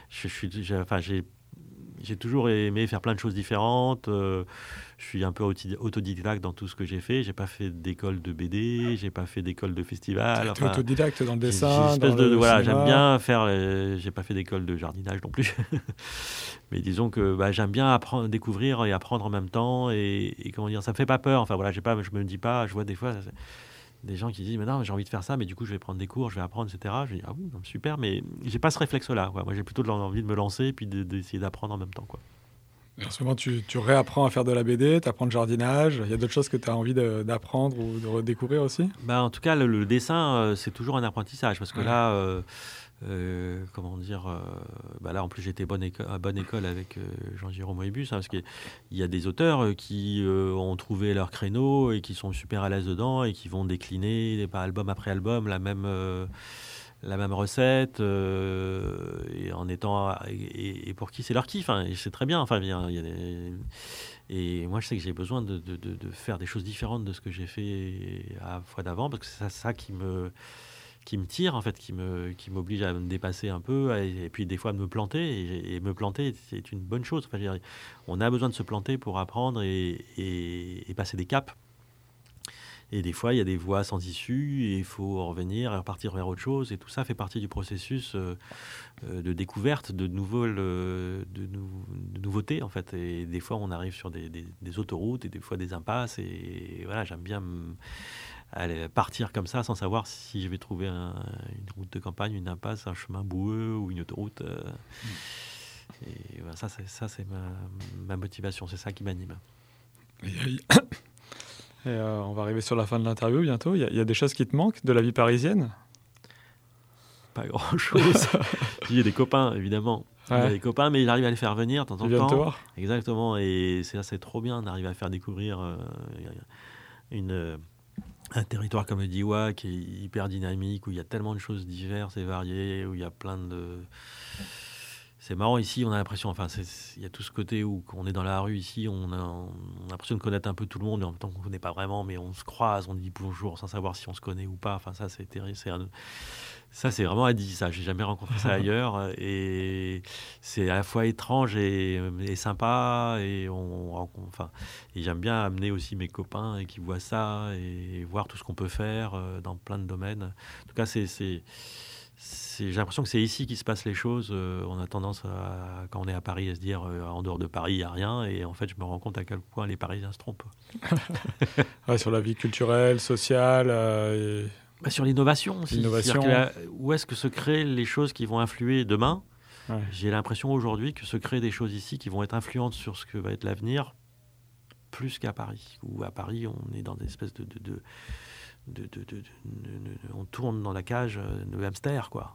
J'ai toujours aimé faire plein de choses différentes. Je suis un peu autodidacte dans tout ce que j'ai fait. J'ai pas fait d'école de BD, j'ai pas fait d'école de festival. Tu es autodidacte dans le dessin, j'aime bien faire. J'ai pas fait d'école de jardinage non plus. Mais disons que j'aime bien découvrir et apprendre en même temps. Et comment dire, ça me fait pas peur. Enfin voilà, je me dis pas. Je vois des fois des gens qui disent mais non, j'ai envie de faire ça, mais du coup je vais prendre des cours, je vais apprendre, etc. Je dis ah oui, super, mais j'ai pas ce réflexe-là. Moi j'ai plutôt envie de me lancer et puis d'essayer d'apprendre en même temps, quoi. Et en ce moment, tu réapprends à faire de la BD, tu apprends le jardinage. Il y a d'autres choses que tu as envie d'apprendre ou de redécouvrir aussi? En tout cas, le dessin, c'est toujours un apprentissage. Parce que là, comment dire, là, en plus, j'étais à bonne école avec Jean-Jérôme Moebius, parce qu'il y a des auteurs qui ont trouvé leur créneau et qui sont super à l'aise dedans et qui vont décliner album après album la même recette et en étant et pour qui c'est leur kiff, et c'est très bien. Et moi je sais que j'ai besoin de faire des choses différentes de ce que j'ai fait à la fois d'avant, parce que c'est ça qui me tire en fait, qui m'oblige à me dépasser un peu et puis des fois à me planter, et me planter c'est une bonne chose. On a besoin de se planter pour apprendre et passer des caps. Et des fois, il y a des voies sans issue et il faut en revenir et repartir vers autre chose. Et tout ça fait partie du processus de découverte, de nouveautés, en fait. Et des fois, on arrive sur des autoroutes et des fois des impasses. Et voilà, j'aime bien aller partir comme ça sans savoir si je vais trouver une route de campagne, une impasse, un chemin boueux ou une autoroute. Et voilà, ça, c'est ma motivation. C'est ça qui m'anime. Et on va arriver sur la fin de l'interview bientôt. Il y a des choses qui te manquent de la vie parisienne? Pas grand-chose. Il y a des copains, évidemment. Ouais. Il y a des copains, mais j'arrive à les faire venir de temps en temps. Ils viennent te voir. Exactement. Et c'est trop bien d'arriver à faire découvrir un territoire comme le Diois qui est hyper dynamique, où il y a tellement de choses diverses et variées, où il y a plein de... C'est marrant ici, on a l'impression, il y a tout ce côté où on est dans la rue ici, on a l'impression de connaître un peu tout le monde, et en même temps on ne connaît pas vraiment, mais on se croise, on dit bonjour sans savoir si on se connaît ou pas. Ça c'est terrible, ça c'est vraiment Adi, ça, j'ai jamais rencontré ça ailleurs, et c'est à la fois étrange et sympa, et et j'aime bien amener aussi mes copains et qui voient ça et voir tout ce qu'on peut faire dans plein de domaines. En tout cas, j'ai l'impression que c'est ici qu'il se passent les choses. On a tendance, quand on est à Paris, à se dire en dehors de Paris, il n'y a rien. Et en fait, je me rends compte à quel point les Parisiens se trompent. Ouais, sur la vie culturelle, sociale. Sur l'innovation aussi. Où est-ce que se créent les choses qui vont influer demain? Ouais. J'ai l'impression aujourd'hui que se créent des choses ici qui vont être influentes sur ce que va être l'avenir, plus qu'à Paris. Où à Paris, on est dans des espèces on tourne dans la cage de hamster, quoi.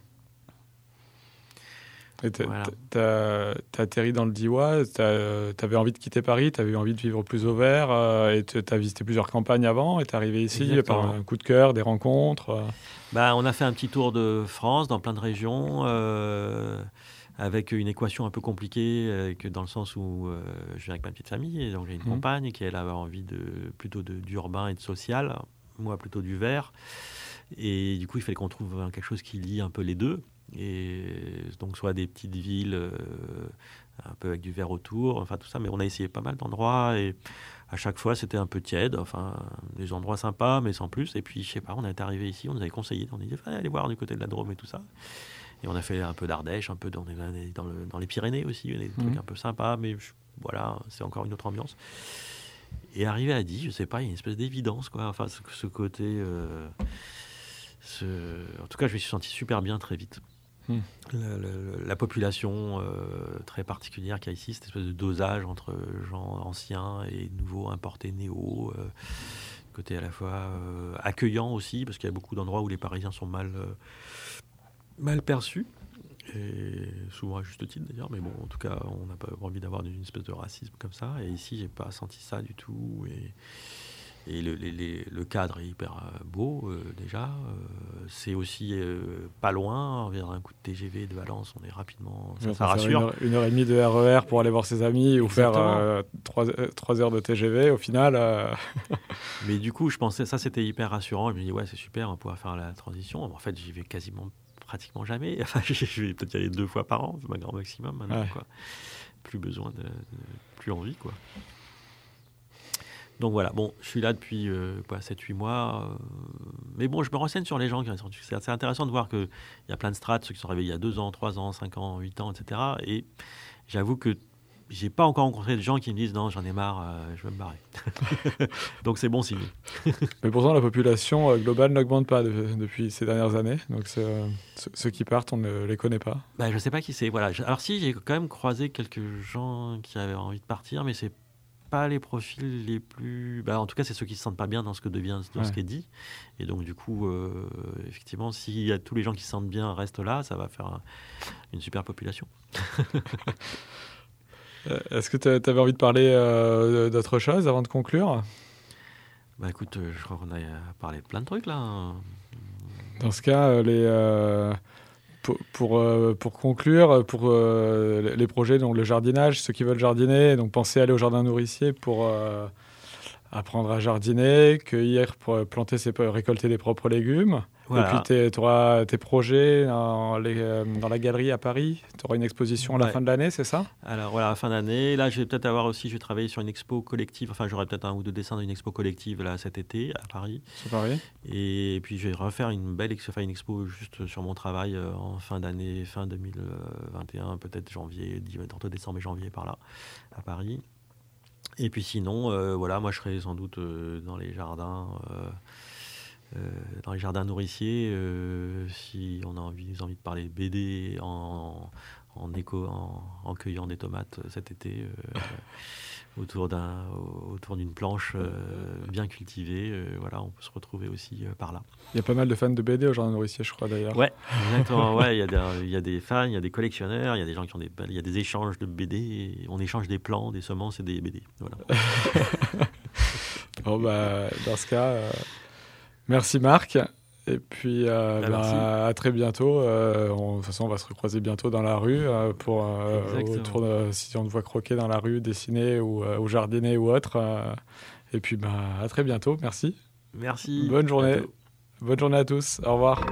Et t'as atterri dans le Diois, t'avais envie de quitter Paris, t'avais envie de vivre plus au vert, et t'as visité plusieurs campagnes avant, et t'es arrivé ici. Exactement. Par un coup de cœur, des rencontres. On a fait un petit tour de France dans plein de régions, avec une équation un peu compliquée, dans le sens où je viens avec ma petite famille, et donc j'ai une compagne qui elle avait envie plutôt d'urbain et de social, moi plutôt du vert, et du coup il fallait qu'on trouve quelque chose qui lie un peu les deux, et donc soit des petites villes un peu avec du vert autour, tout ça, mais on a essayé pas mal d'endroits et à chaque fois c'était un peu tiède, des endroits sympas mais sans plus. Et puis je sais pas, on est arrivé ici, on nous avait conseillé, on a dit allez voir du côté de la Drôme et tout ça, et on a fait un peu d'Ardèche, un peu dans les Pyrénées aussi, des trucs un peu sympas, mais voilà, c'est encore une autre ambiance. Et arrivé à Die, je sais pas, il y a une espèce d'évidence, quoi. Ce côté... En tout cas, je me suis senti super bien très vite. La population très particulière qu'il y a ici, cette espèce de dosage entre gens anciens et nouveaux, importés, néo. Côté à la fois accueillant aussi, parce qu'il y a beaucoup d'endroits où les Parisiens sont mal perçus. Et souvent à juste titre d'ailleurs, mais bon, en tout cas, on n'a pas envie d'avoir une espèce de racisme comme ça. Et ici, j'ai pas senti ça du tout. Et le cadre est hyper beau déjà. C'est aussi pas loin, vers un coup de TGV de Valence, on est rapidement. Ça rassure. Une heure et demie de RER pour aller voir ses amis. Exactement. Ou faire 3 heures de TGV. Au final. Mais du coup, je pensais ça, c'était hyper rassurant. Je me dis ouais, c'est super, on va pouvoir faire la transition. En fait, j'y vais pratiquement jamais. Je vais peut-être y aller 2 fois par an, c'est ma grand maximum maintenant. Ouais. Quoi. Plus besoin plus envie, quoi. Donc voilà, bon, je suis là depuis 7-8 mois. Mais bon, je me renseigne sur les gens. C'est assez intéressant de voir qu'il y a plein de strates, ceux qui sont arrivés il y a 2 ans, 3 ans, 5 ans, 8 ans, etc. Et j'avoue que j'ai pas encore rencontré de gens qui me disent non, j'en ai marre, je veux me barrer. Donc c'est bon signe. Mais pourtant, la population globale n'augmente pas depuis ces dernières années. Donc ceux qui partent, on ne les connaît pas. Je sais pas qui c'est. Voilà. Alors si, j'ai quand même croisé quelques gens qui avaient envie de partir, mais c'est pas les profils les plus... en tout cas, c'est ceux qui se sentent pas bien dans ce ce qui est dit. Et donc, du coup, effectivement, si tous les gens qui se sentent bien restent là, ça va faire une super population. Est-ce que tu avais envie de parler d'autre chose avant de conclure ? Écoute, je crois qu'on a parlé de plein de trucs, là. Dans ce cas, pour conclure, pour les projets, donc le jardinage, ceux qui veulent jardiner, donc pensez à aller au jardin nourricier pour apprendre à jardiner, cueillir, pour récolter des propres légumes. Voilà. Et puis tu auras tes projets dans la galerie à Paris. Tu auras une exposition à la fin de l'année, c'est ça ? Alors voilà, à la fin d'année. Là, je vais travailler sur une expo collective. Enfin, j'aurai peut-être 1 ou 2 dessins d'une expo collective là, cet été à Paris. Sur Paris. Et puis je vais refaire une expo juste sur mon travail en fin d'année, fin 2021, peut-être janvier, entre décembre et janvier par là, à Paris. Et puis sinon, moi je serai sans doute dans les jardins nourriciers, si on a envie de parler BD en cueillant des tomates cet été autour d'une planche bien cultivée. On peut se retrouver aussi par là. Il y a pas mal de fans de BD au jardin nourricier, je crois d'ailleurs. Ouais, exactement. Ouais, il y a des fans, il y a des collectionneurs, il y a des gens il y a des échanges de BD. Et on échange des plants, des semences et des BD. Voilà. Bon, dans ce cas, merci Marc. Et puis à très bientôt. De toute façon, on va se recroiser bientôt dans la rue si on te voit croquer dans la rue, dessiner ou jardiner ou autre. Et puis à très bientôt. Merci. Merci. Bonne journée. Bonne journée à tous. Au revoir.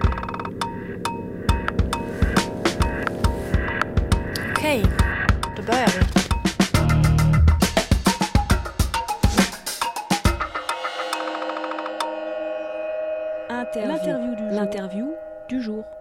Okej, då börjar vi. L'interview du jour.